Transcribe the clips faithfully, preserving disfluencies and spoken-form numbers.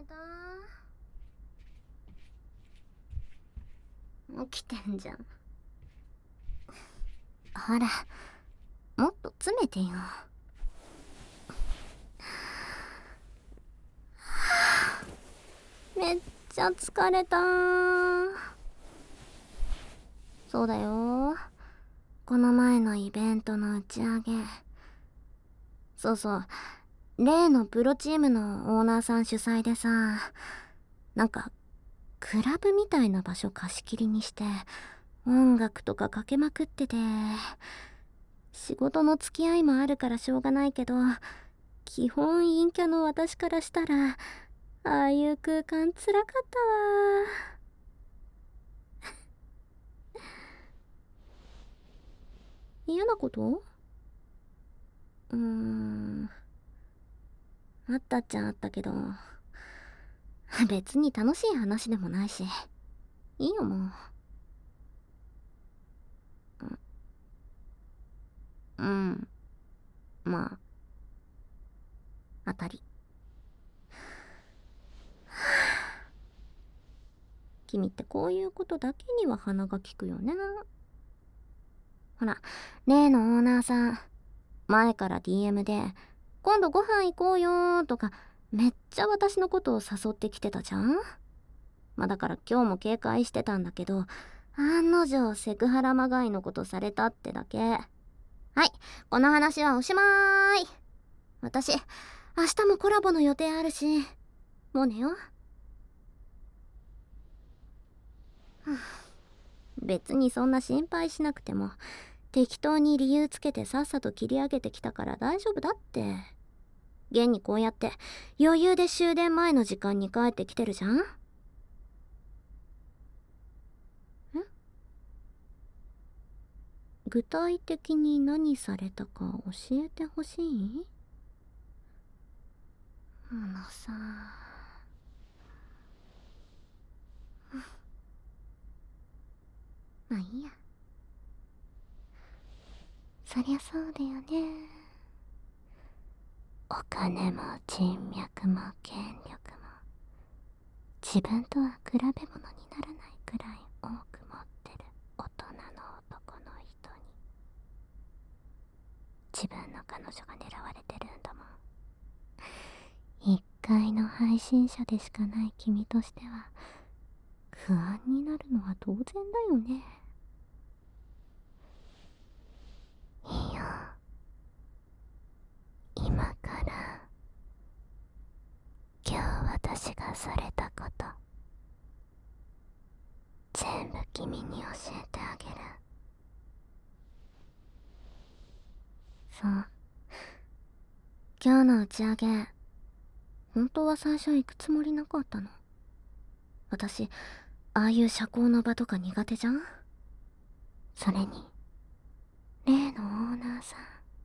た？起きてんじゃん。ほら、もっと詰めてよ。めっちゃ疲れたー。そうだよ。この前のイベントの打ち上げ。そうそう。例のプロチームのオーナーさん主催でさ、なんか、クラブみたいな場所貸し切りにして、音楽とかかけまくってて、仕事の付き合いもあるからしょうがないけど、基本陰キャの私からしたら、ああいう空間つらかったわ。嫌なこと？うーん。あったっちゃあったけど、別に楽しい話でもないし、いいよもう。うん。まあ、当たり。君ってこういうことだけには鼻が利くよね。ほら、例のオーナーさん、前から ディーエム で、今度ご飯行こうよーとか、めっちゃ私のことを誘ってきてたじゃん。まあだから今日も警戒してたんだけど、案の定セクハラまがいのことされたってだけ。はい、この話はおしまーい。私、明日もコラボの予定あるし、もう寝よう。別にそんな心配しなくても、適当に理由つけてさっさと切り上げてきたから大丈夫だって。現にこうやって余裕で終電前の時間に帰ってきてるじゃん。ん？具体的に何されたか教えてほしい？あのさ、まあいいや。そりゃそうだよね。お金も人脈も権力も自分とは比べ物にならないくらい多く持ってる大人の男の人に自分の彼女が狙われてるんだもん。一階の配信者でしかない君としては不安になるのは当然だよね。いいよ、今から今日私がされたこと全部君に教えてあげる。そう、今日の打ち上げ本当は最初行くつもりなかったの。私ああいう社交の場とか苦手じゃん。それに例のオーナーさん、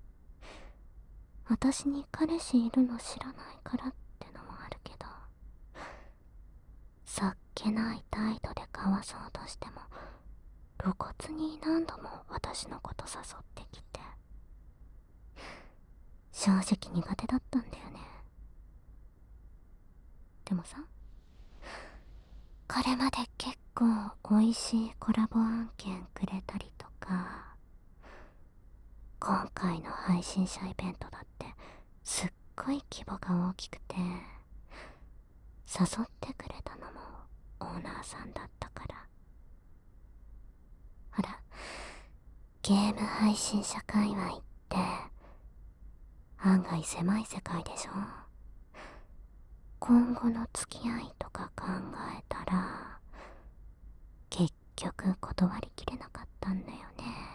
私に彼氏いるの知らないからってのもあるけど、さっけない態度でかわそうとしても露骨に何度も私のこと誘ってきて、正直苦手だったんだよね。でもさ、これまで結構美味しいコラボ案件くれたりとか、今回の配信者イベントだってすっごい規模が大きくて、誘ってくれたのもオーナーさんだったから。ほら、ゲーム配信者界隈って案外狭い世界でしょ。今後の付き合いとか考えたら結局断りきれなかったんだよね。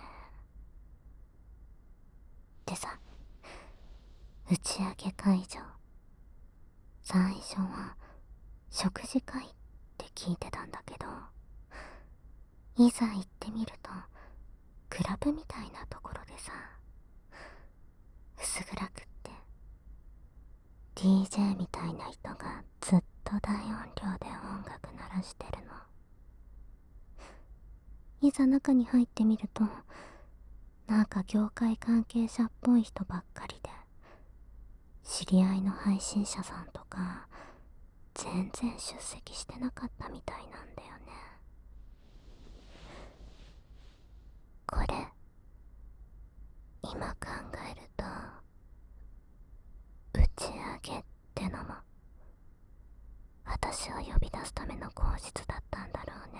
でさ、打ち上げ会場最初は食事会って聞いてたんだけど、いざ行ってみるとクラブみたいなところでさ、薄暗くって ディージェー みたいな人がずっと大音量で音楽鳴らしてるの。いざ中に入ってみると、なんか業界関係者っぽい人ばっかりで、知り合いの配信者さんとか全然出席してなかったみたいなんだよね。これ今考えると打ち上げってのも私を呼び出すための口実だったんだろうね。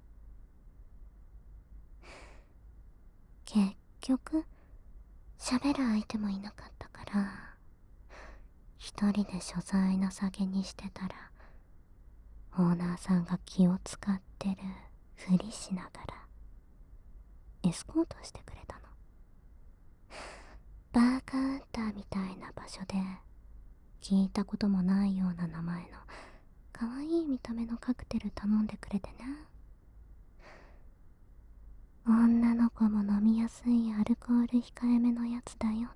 結局喋る相手もいなかったから一人で所在なさげにしてたらオーナーさんが気を使ってるふりしながらエスコートしてくれたの。バーカウンターみたいな場所で聞いたこともないような名前の可愛い見た目のカクテル頼んでくれてね。女の子も飲みやすいアルコール控えめのやつだよって。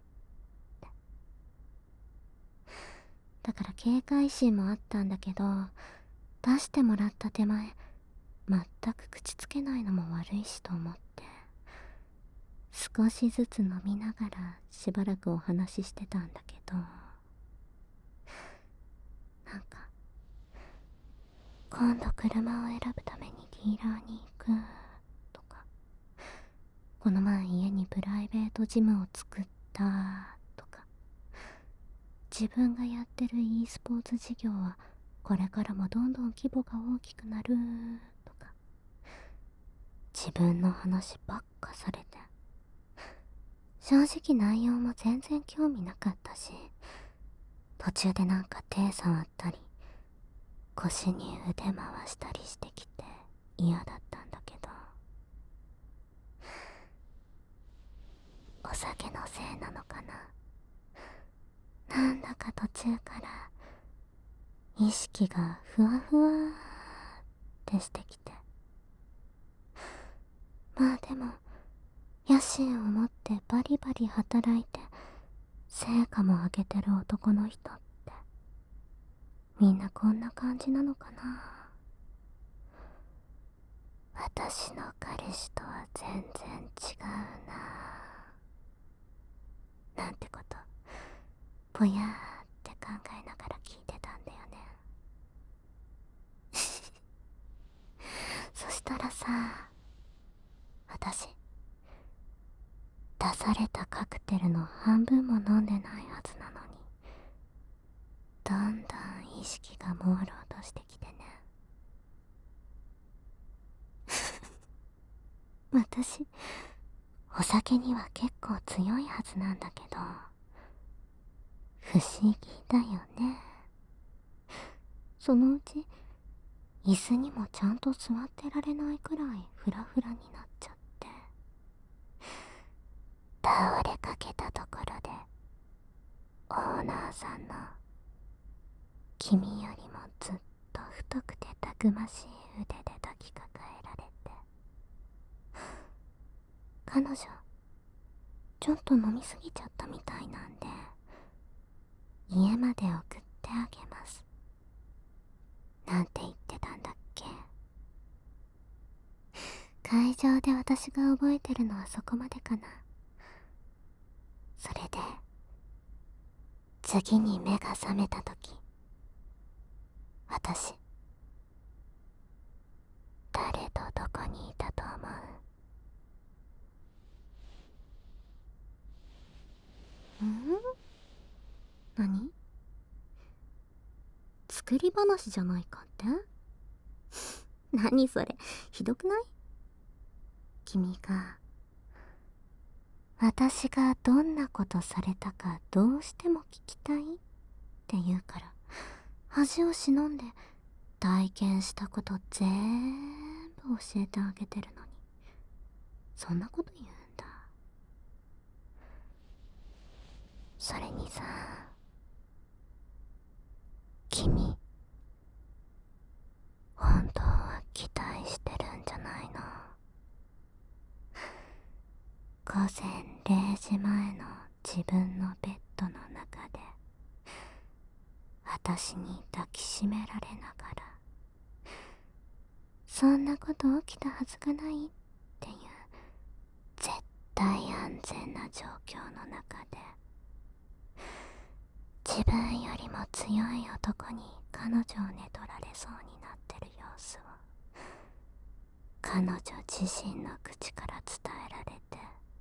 だから警戒心もあったんだけど出してもらった手前全く口つけないのも悪いしと思って少しずつ飲みながらしばらくお話ししてたんだけど、なんか今度車を選ぶためにディーラーに行くとか、この前家にプライベートジムを作ったとか、自分がやってる e スポーツ事業はこれからもどんどん規模が大きくなるとか、自分の話ばっかされて正直内容も全然興味なかったし、途中でなんか手触ったり腰に腕回したりしてきて嫌だったんだけど、お酒のせいなのかな、なんだか途中から意識がふわふわーってしてきて、まあでも野心を持ってバリバリ働いて成果も上げてる男の人ってみんなこんな感じなのかな。私の彼氏とは全然違うななんてことぼやーって考えながら聞いてたんだよね。そしたらさ、私出されたカクテルの半分も飲んでないはずなのにどんどん意識が朦朧としてきてね。私お酒には結構強いはずなんだけど不思議だよね。そのうち椅子にもちゃんと座ってられないくらいフラフラになっちゃって、倒れかけたところでオーナーさんの君よりもずっと太くてたくましい腕で抱きかかえられて、彼女ちょっと飲みすぎちゃったみたいなんで家まで送ってあげますなんて言ってたんだっけ。会場で私が覚えてるのはそこまでかな。それで次に目が覚めた時、私誰とどこにいたと思う？ん？何？作り話じゃないかって何それ、ひどくない？君が私がどんなことされたかどうしても聞きたいって言うから恥を忍んで体験したこと全部教えてあげてるのにそんなこと言うんだ。それにさ、君本当は期待してるんじゃないの？午前れいじまえの自分のベッドの中で私に抱きしめられながら、そんなこと起きたはずがないっていう絶対安全な状況の中で自分よりも強い男に彼女を寝取られそうになってる様子を彼女自身の口から伝えられて、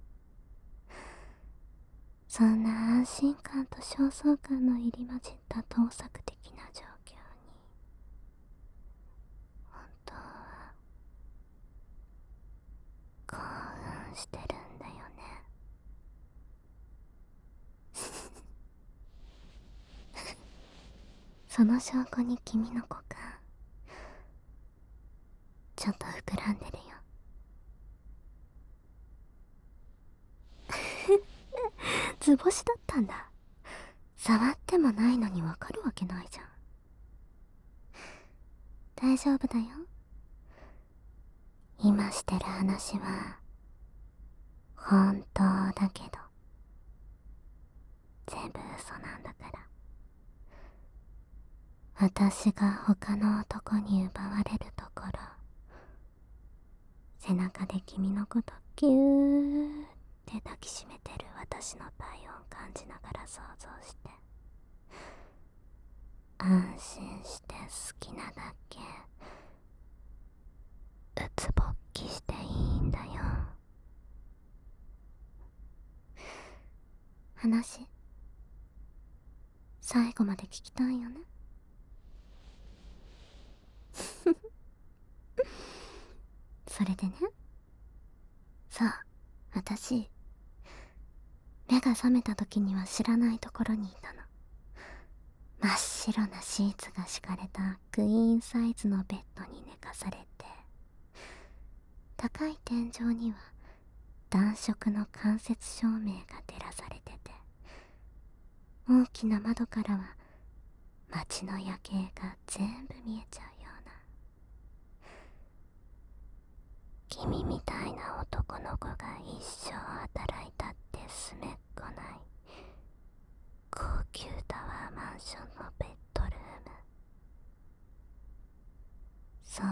そんな安心感と焦燥感の入り混じった盗作的な状況に、本当は興奮してるんだよね。その証拠に君の股間ちょっと膨らんでるよ。図星だったんだ。触ってもないのにわかるわけないじゃん。大丈夫だよ。今してる話は本当だけど全部嘘なんだから。私が他の男に奪われるところ、背中で君のことギューって抱きしめてる私の体温感じながら想像して、安心して好きなだけうつぼっきしていいんだよ。話最後まで聞きたいよね。それでね、そう、私目が覚めた時には知らないところにいたの。真っ白なシーツが敷かれたクイーンサイズのベッドに寝かされて、高い天井には暖色の間接照明が照らされてて、大きな窓からは街の夜景が全部見えちゃうような。君みたいな男の子が一生働いたってすめっこない高級タワーマンションのベッドルーム。そう、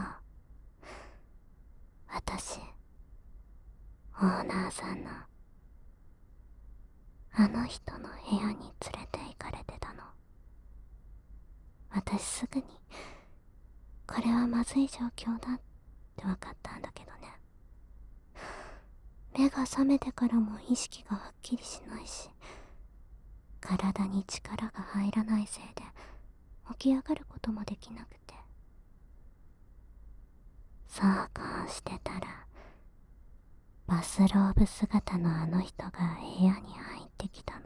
私オーナーさんのあの人の部屋に連れて行かれてたの。私すぐにこれはまずい状況だって分かったんだけどね。目が覚めてからも意識がはっきりしないし、体に力が入らないせいで起き上がることもできなくて、そうこうしてたらバスローブ姿のあの人が部屋に入ってきたの。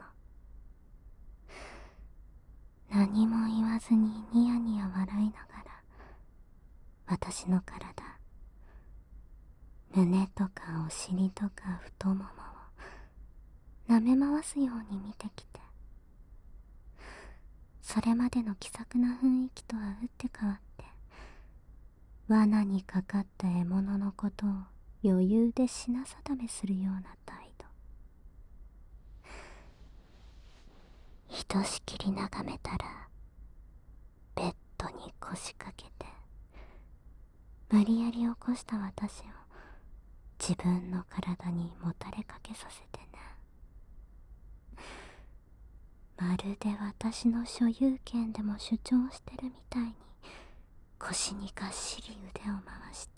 何も言わずにニヤニヤ笑いながら私の体、胸とかお尻とか太ももを舐め回すように見てきて、それまでの気さくな雰囲気とは打って変わって、罠にかかった獲物のことを余裕で品定めするような態度。ひとしきり眺めたらベッドに腰掛けて無理やり起こした私を自分の体にもたれかけさせてね。まるで私の所有権でも主張してるみたいに腰にがっしり腕を回して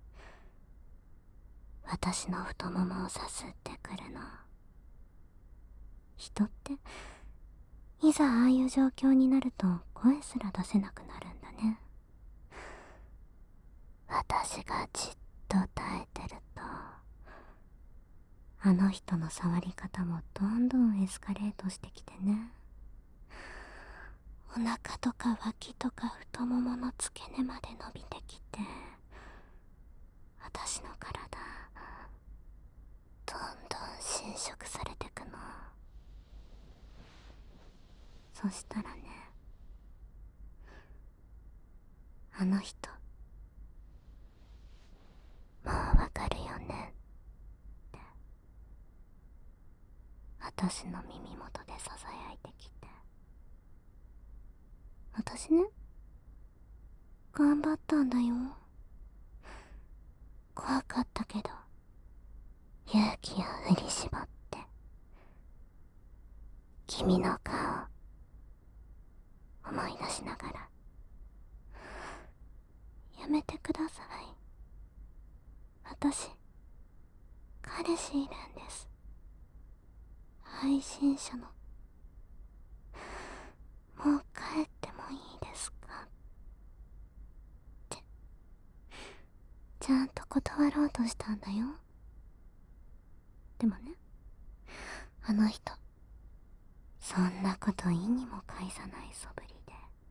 私の太ももをさすってくるの。人っていざああいう状況になると声すら出せなくなるんだね。私がじっと耐えてるとあの人の触り方もどんどんエスカレートしてきてね。お腹とか脇とか太ももの付け根まで伸びてきて、私の体どんどん侵食されてくの。そしたらね、あの人もうわかるよねって私の耳元でささやいてきて、私ね、頑張ったんだよ。怖かったけど勇気を振り絞って君の顔思い出しながら私、彼氏いるんです。配信者の。もう帰ってもいいですかって。ちゃんと断ろうとしたんだよ。でもね、あの人、そんなこと意にも介さない素振りで。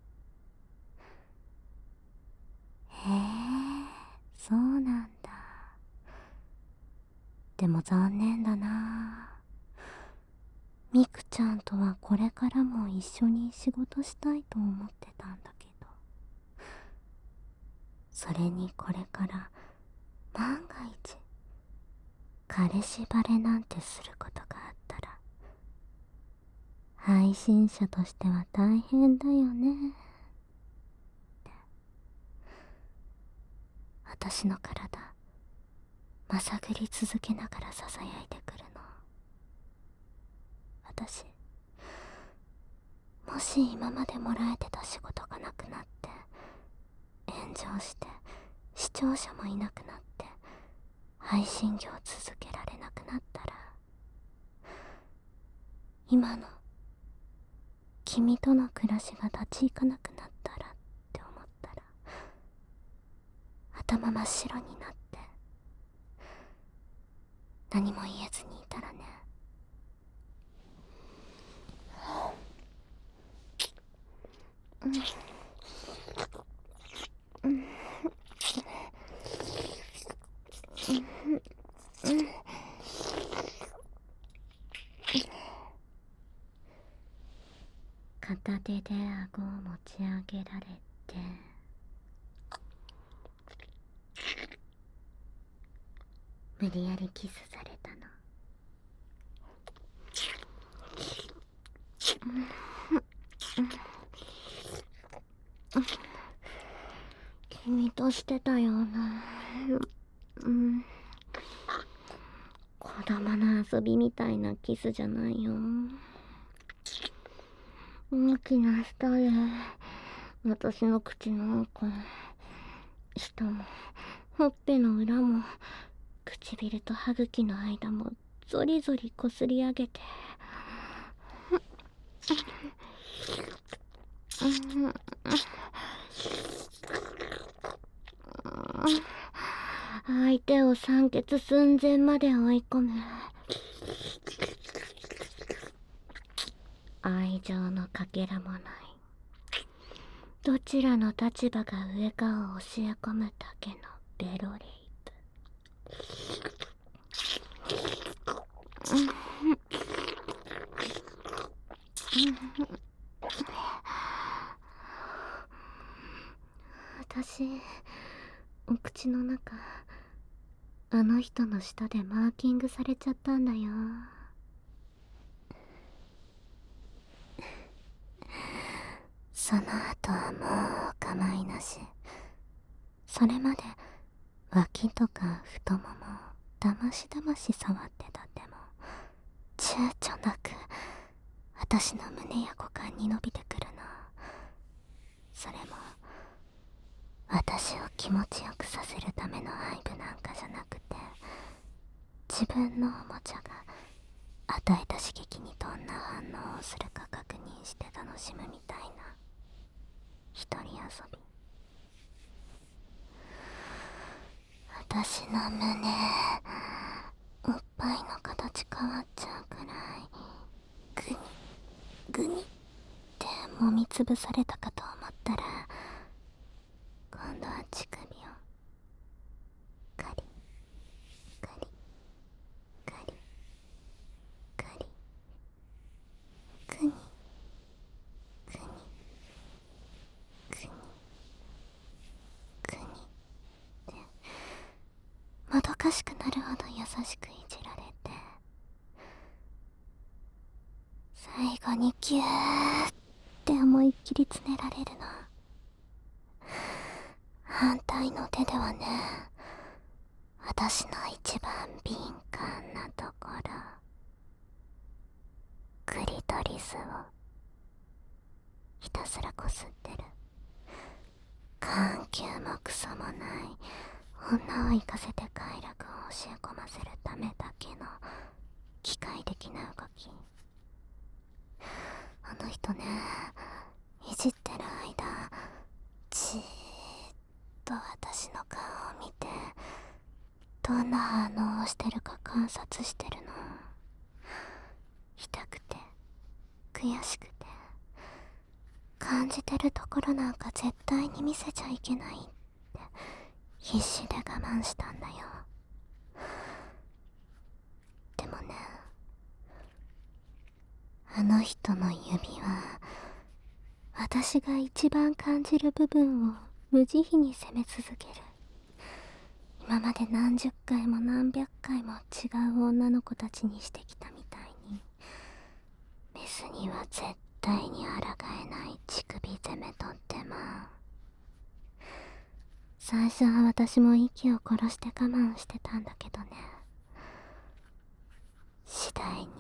へえ、そうなんだ。でも残念だな。ミクちゃんとはこれからも一緒に仕事したいと思ってたんだけど、それにこれから万が一彼氏バレなんてすることがあったら、配信者としては大変だよねって。私の体まさぐり続けながらささやいてくるの。私、もし今までもらえてた仕事がなくなって炎上して視聴者もいなくなって配信業続けられなくなったら、今の君との暮らしが立ち行かなくなったらって思ったら頭真っ白になって、何も言えずにいたらね。うんうんうん片手で顎を持ち上げられて、無理やりキスされたの。君としてたような、うん、子供の遊びみたいなキスじゃないよ。大きな舌で私の口の奥、下もほっぺの裏も唇と歯茎の間もゾリゾリこすり上げて、相手を酸欠寸前まで追い込む愛情のかけらもない、どちらの立場が上かを教え込むだけのベロレイプ。私、お口の中、あの人の舌でマーキングされちゃったんだよ。その後はもうお構いなし。それまで脇とか太ももだましだまし触ってたっても躊躇なく私の胸や股間に伸びてくるの。それも私を気持ちよくさせるための愛撫なんかじゃなくて、自分のおもちゃが与えた刺激にどんな反応をするか確認して楽しむみたいな一人遊び。私の胸、おっぱいの形変わっちゃうくらいグニグニって揉みつぶされたかと思ったら、今度は乳首をカリカリカリカリグニグニグニグニってもどかしくなるほど優しくいじられて、最後にギューって思いっきりつねられるの。反対の手ではね、私の一番敏感なところ、クリトリスをひたすらこすってる。緩急もクソもない女を行かせて快楽を教え込ませるためだけの機械的な動き。あの人ね、いじってる間じーっと私の顔を見てどんな反応をしてるか観察してるの。痛くて悔しくて感じてるところなんか絶対に見せちゃいけないって必死で我慢したんだよ。でもね、あの人の指は私が一番感じる部分を無慈悲に責め続ける。今まで何十回も何百回も違う女の子たちにしてきたみたいに、メスには絶対に抗えない乳首攻めとっても、最初は私も息を殺して我慢してたんだけどね、次第に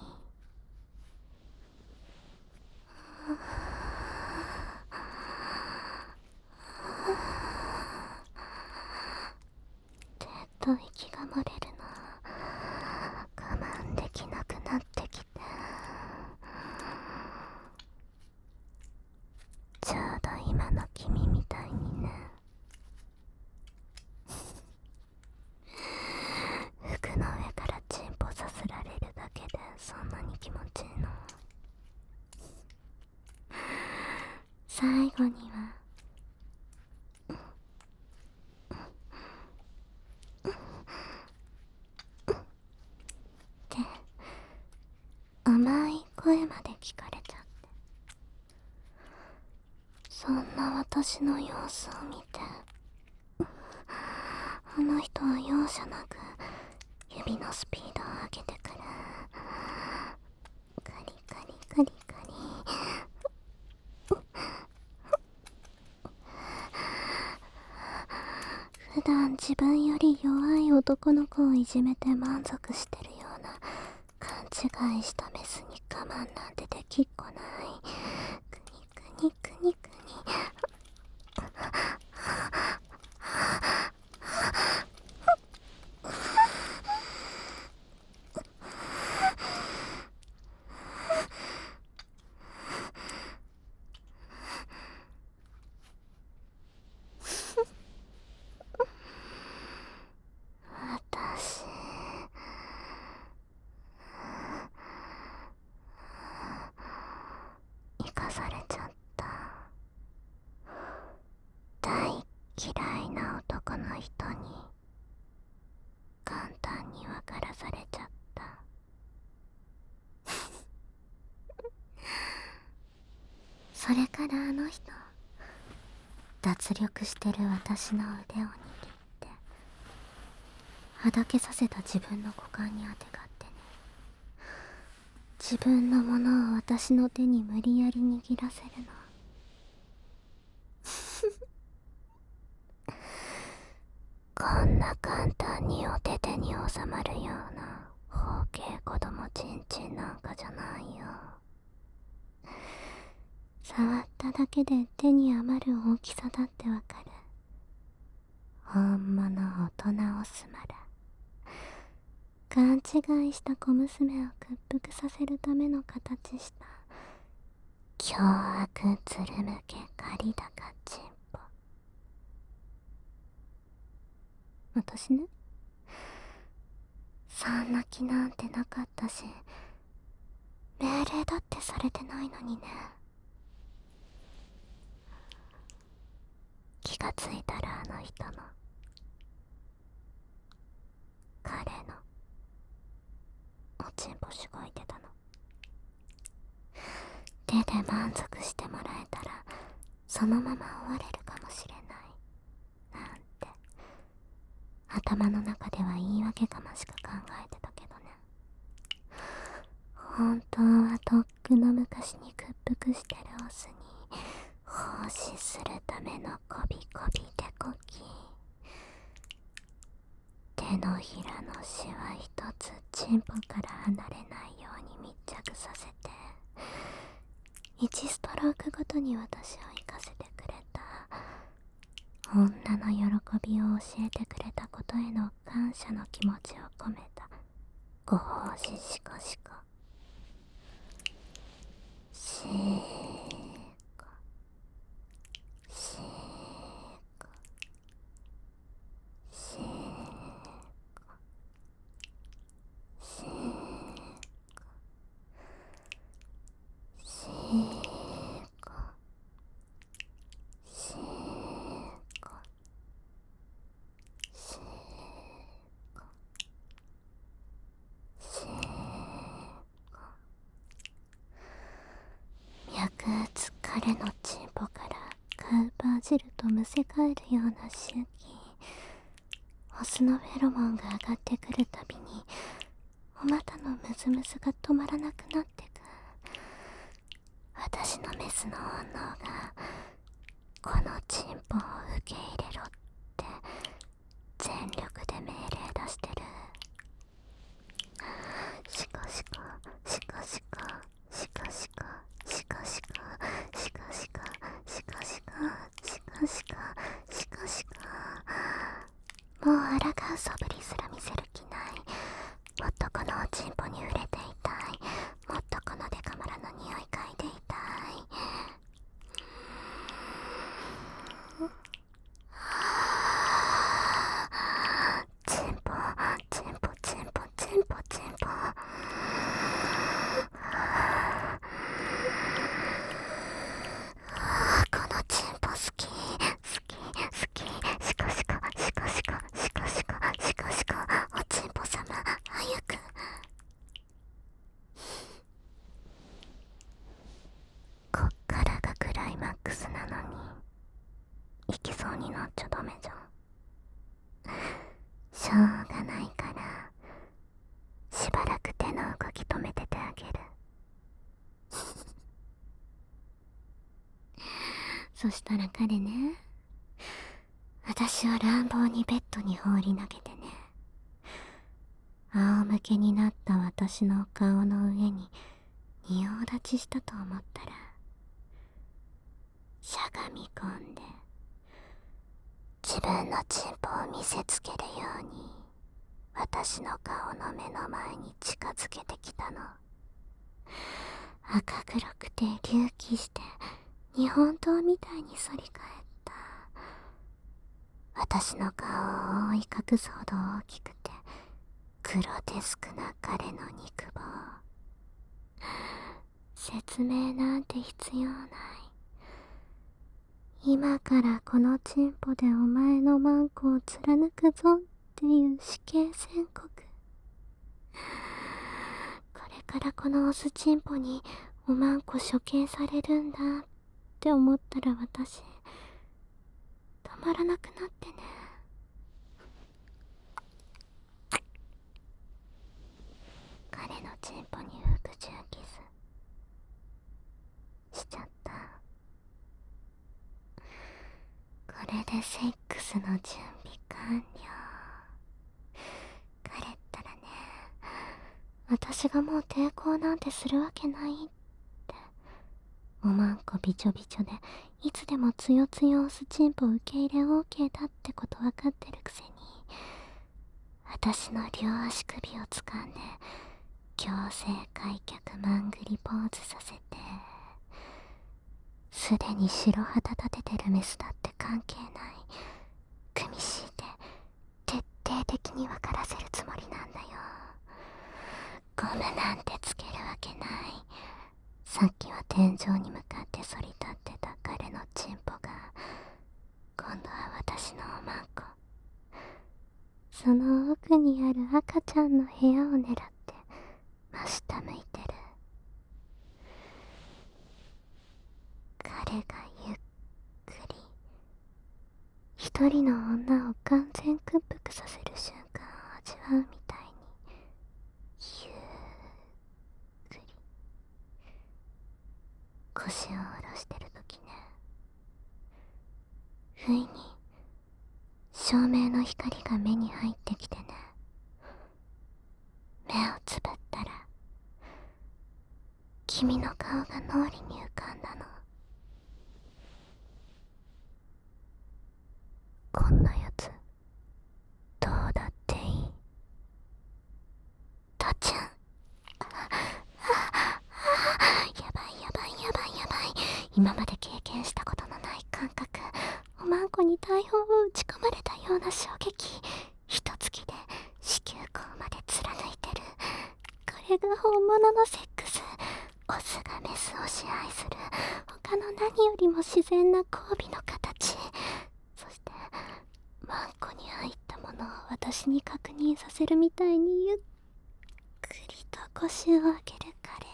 ずっと息が漏れるの。我慢できなくなってきて、ちょうど今の君みたいにね。服の上からチンポさせられるだけでそんなに気持ちいいの。最後にはって甘い声まで聞かれちゃって、そんな私の様子を見て、あの人は容赦なく指のスピードを上げてくる。カリカリカリカリ。普段自分より弱い男の子をいじめて満足してるような勘違いしたメスに我慢なんてできっこない。クニクニクニクニ。私生かされちゃった。大嫌いな男の人に簡単に分からされちゃった。それからあの人、脱力してる私の腕を握ってはだけさせた自分の股間にあてがってね、自分のものを私の手に無理やり握らせるの。こんな簡単にお手手に収まるような包茎子供ちんちんなんかじゃないよ。触っただけで手に余る大きさだってわかる。本物大人オスマラ。勘違いした小娘を屈服させるための形した凶悪ずるむけ借り高チンポ。私ね、そんな気なんてなかったし、命令だってされてないのにね。気がついたらあの人の彼のおちんぽしごいてたの。手で満足してもらえたらそのまま終われるかもしれないなんて頭の中では言い訳かましく考えてたけどね、本当はとっくの昔に屈服してるオスに奉仕するためのこびこび手こき。手のひらのシワ一つチンポから離れないように密着させて、いちストロークごとに私を生かせてくれた。女の喜びを教えてくれたことへの感謝の気持ちを込めたご奉仕しかしかしーかしーかしーかしーかしーかしーかしーかしーか脈打つ彼のチンポからカウパー汁とむせ返るような周期、オスのフェロモンが上がってくるたびにお股のムズムズが止まらなくなってく。私のメスの本能がこのチンポを受け入れろって全力で命令出してる。シカシカシカシカシカシカシカシカシカシカシカシカシカシカシカシカ、もう抗う素振りすら見せる気ない。もっとこのおちんぽに触れていたい。もっとこのデカマラの匂い嗅いでいたい。チンポチンポチンポチンポチンポ、このチンポ好き好き好き、シカシカシカシカシカシカシカシカ、おチンポ様早く。こっからがクライマックスなのに行きそうになっちゃダメじゃん。しょうがないからしばらく手の動き止めててあげる。そしたら彼ね、私を乱暴にベッドに放り投げてね、仰向けになった私の顔の上に仁王立ちしたと思ったら、しゃがみ込んで自分のチンポを見せつけるように私の顔の目の前に近づけてきたの。赤黒くて隆起して日本刀みたいに反り返った。私の顔を覆い隠すほど大きくてグロテスクな彼の肉棒。説明なんて必要ない。今からこのチンポでお前のマンコを貫くぞっていう死刑宣告。これからこのオスチンポにおまんこ処刑されるんだって思ったら私止まらなくなってね。彼のチンポに服従キスしちゃった。これでセックスの準備完了。彼ったらね、私がもう抵抗なんてするわけないって、おまんこびちょびちょでいつでもつよつよオスチンポ受け入れ オーケー だってことわかってるくせに、私の両足首を掴んで強制開脚マングリポーズさせて、すでに白旗立ててるメスだって関係ない。組み敷いて徹底的に分からせるつもりなんだよ。ゴムなんてつけるわけない。さっきは天井に向かって反り立ってた彼のチンポが今度は私のおまんこ、その奥にある赤ちゃんの部屋を狙って真下向いてる。彼がゆっくり一人の女を完全屈服させる瞬間を味わうみたいに、ゆっくり腰を下ろしてるときね、不意に照明の光が目に入ってきてね、目をつぶったら君の顔が脳裏に浮かんだの。こんなやつどうだっていい。 な衝撃、一月で子宮口まで貫いてる。これが本物のセックス。オスがメスを支配する他の何よりも自然な交尾の形。そしてマンコに入ったものを私に確認させるみたいにゆっくりと腰を上げる彼。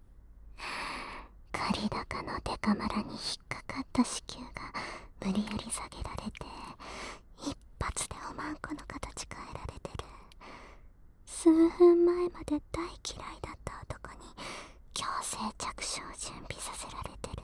借り高のデカマラに引っかかった子宮が無理やり下げられて、一発でおまんこの形変えられてる。数分前まで大嫌いだった男に強制着手を準備させられてる。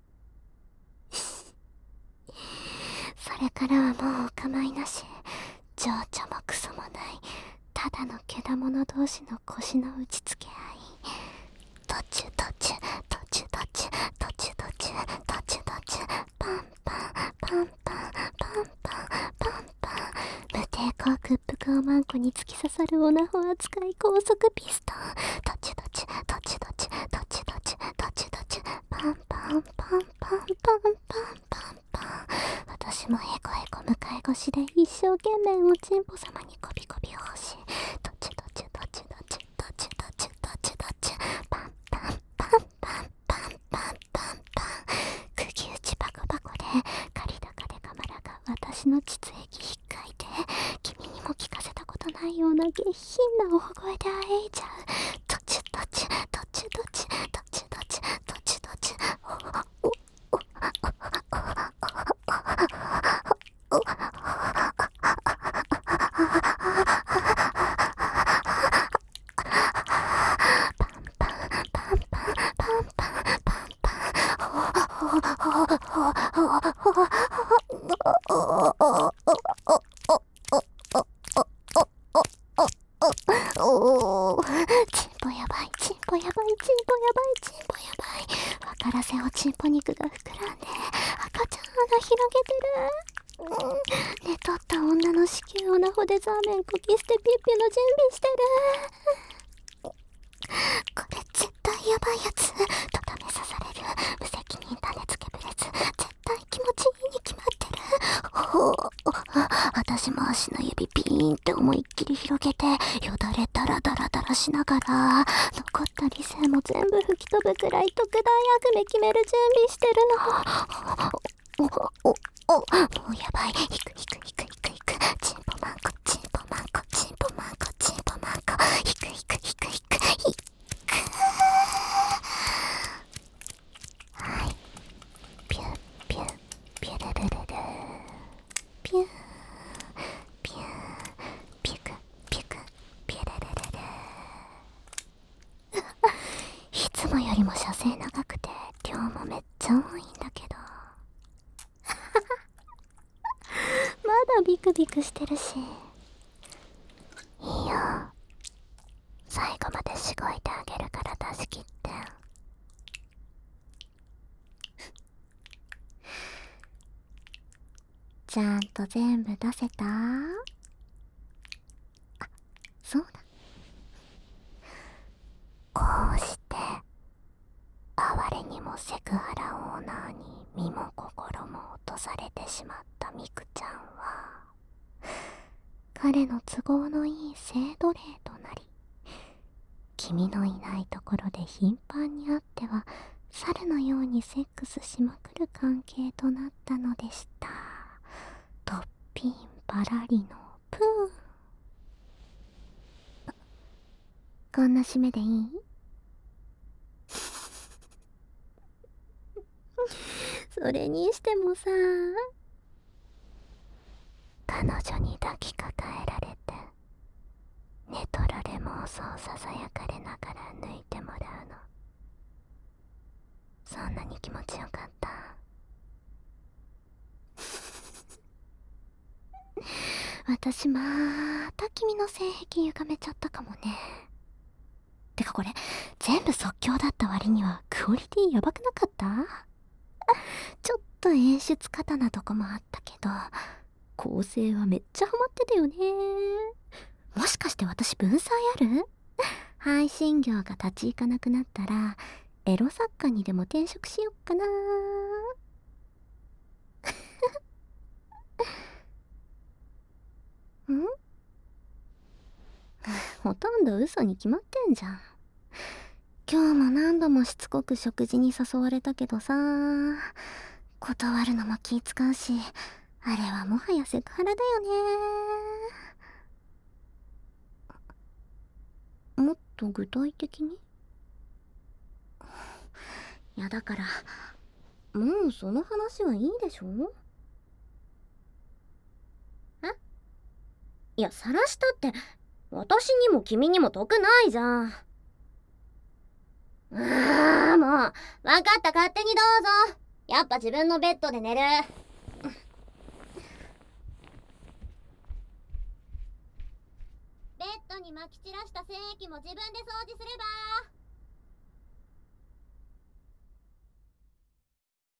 それからはもうお構いなし、情緒もクソもない、ただのけだもの同士の腰の打ちつけ合い。途中途中途中途中途中途中途中途中パンパンパンパンパンパンパンパン、無抵抗屈服おまんこに突き刺さるオナホ扱い高速ピストン。途中途中途中途中途中途中途中途中パンパンパンパンパンパンパンパン。私もヘコヘコ向かい腰で一生懸命おちんぽ様にコビコビを欲しい。途中途中途中途中途中途中途中途中パンパンパンパンパンパンパンパン。釘打ちパコパコで借り高でカマラが私の膣液ひっかいて、君にも聞かせたことないような下品な大声であえいちゃう。途中途中途中途中途中途中途中途中おおおおおお、チンポやばい、チンポやばい、チンポやばい、チンポやばい。分からせおちんぽ肉が膨らんで赤ちゃん穴広げてる。うん、寝とった女の子宮オナホでザーメンこき捨てピュッピュの準備してる。これ絶対やばいやつ。とどめ刺される無責任種付けブレツ、絶対気持ちいいに決まってる。ほう、私も足の指ピーンって思いっきり広げて、よだれダラダラダラしながら残った理性も全部吹き飛ぶくらい特大悪夢決める準備してるの。おおお、もうやばい。ひくひくひくひくひく、チンポマンコチンポマンコチンポマンコチンポマンコ、ひくひくひくひくひく。はい、ピュッピュッピュルルルルピューピューピュクピュクピュルルルルいつもよりも射精長くて量もめっちゃ多いんだけどまだビクビクしてるし、いいよ、最後までしごいてあげるから出し切って。ちゃんと全部出せた？あ、そうだ。こうして哀れにもセクハラオーナーに身も心も落とされてしまったミクちゃんは、彼の都合のいい性奴隷となり、君のいないところで頻繁に会っては猿のようにセックスしまくる関係となったのでした。トッピンバラリのプー。こんな締めでいい？それにしてもさ、彼女に抱きかかえられて寝取られ妄想ささやかれながら抜いてもらうの、そんなに気持ちよかった？私また君の性癖歪めちゃったかもね。てかこれ全部即興だった割にはクオリティやばくなかった？ちょっと演出過多なとこもあったけど、構成はめっちゃハマってたよね。もしかして私文才ある？配信業が立ち行かなくなったらエロ作家にでも転職しよっかな。 んほとんど嘘に決まってんじゃん。今日も何度もしつこく食事に誘われたけどさ、断るのも気使うし、あれはもはやセクハラだよね。もっと具体的に？いやだから、もうその話はいいでしょ？え？いや、晒したって、私にも君にも得ないじゃん。ああ、もう、わかった、勝手にどうぞ。やっぱ自分のベッドで寝る。ベッドに撒き散らした精液も自分で掃除すれば。